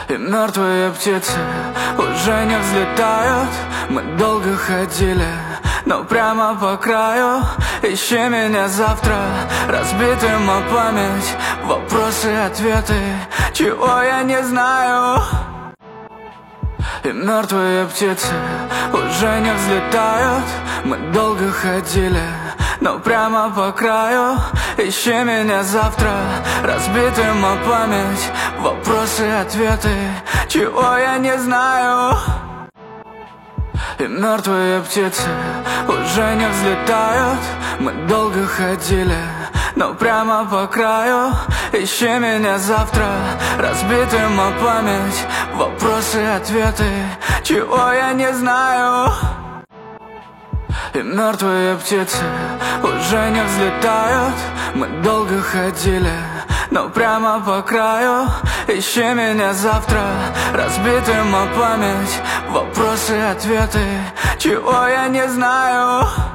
И мертвые птицы уже не взлетают. Мы долго ходили, но прямо по краю. Ищи меня завтра, разбитым о память. Вопросы, ответы, чего я не знаю. И мертвые птицы уже не взлетают. Мы долго ходили, но прямо по краю. Ищи меня завтра, разбитым о память. Вопросы, ответы, чего я не знаю. И мертвые птицы уже не взлетают. Мы долго ходили, но прямо по краю. Ищи меня завтра, разбитым о память. Вопросы, ответы, чего я не знаю. И мертвые птицы уже не взлетают. Мы долго ходили, но прямо по краю. Ищи меня завтра, разбитым о память. Вопросы, ответы, чего я не знаю.